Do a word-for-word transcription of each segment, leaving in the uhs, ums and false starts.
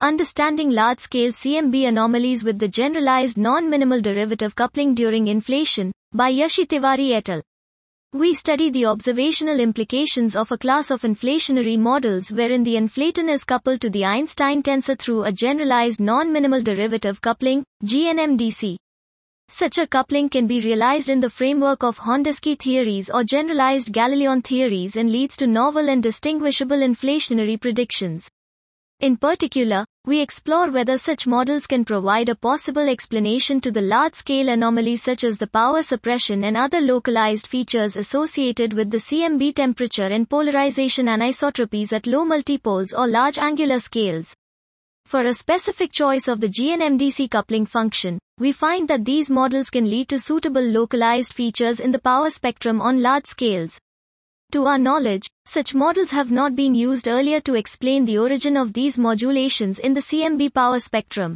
Understanding Large-Scale C M B Anomalies with the Generalized Non-Minimal Derivative Coupling During Inflation, by Yashi Tiwari et al. We study the observational implications of a class of inflationary models wherein the inflaton is coupled to the Einstein tensor through a generalized non-minimal derivative coupling, G N M D C. Such a coupling can be realized in the framework of Hondesky theories or generalized Galilean theories and leads to novel and distinguishable inflationary predictions. In particular, we explore whether such models can provide a possible explanation to the large-scale anomalies such as the power suppression and other localized features associated with the C M B temperature and polarization anisotropies at low multipoles or large angular scales. For a specific choice of the G N M D C coupling function, we find that these models can lead to suitable localized features in the power spectrum on large scales. To our knowledge, such models have not been used earlier to explain the origin of these modulations in the C M B power spectrum.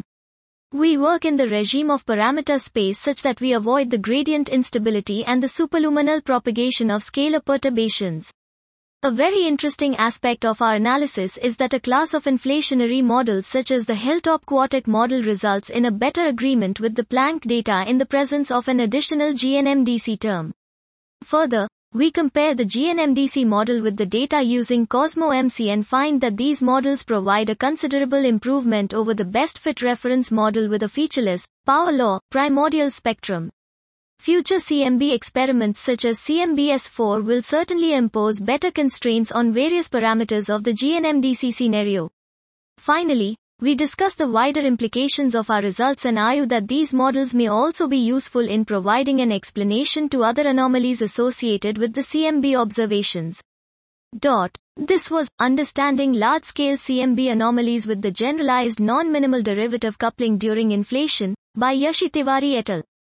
We work in the regime of parameter space such that we avoid the gradient instability and the superluminal propagation of scalar perturbations. A very interesting aspect of our analysis is that a class of inflationary models such as the Hilltop-Quartic model results in a better agreement with the Planck data in the presence of an additional G N M D C term. Further, we compare the G N M D C model with the data using Cosmo M C and find that these models provide a considerable improvement over the best fit reference model with a featureless, power law, primordial spectrum. Future C M B experiments such as C M B S four will certainly impose better constraints on various parameters of the G N M D C scenario. Finally, we discuss the wider implications of our results and argue that these models may also be useful in providing an explanation to other anomalies associated with the C M B observations. Dot. This was Understanding Large-Scale C M B Anomalies with the Generalized Non-Minimal Derivative Coupling During Inflation, by Yashi Tiwari et al.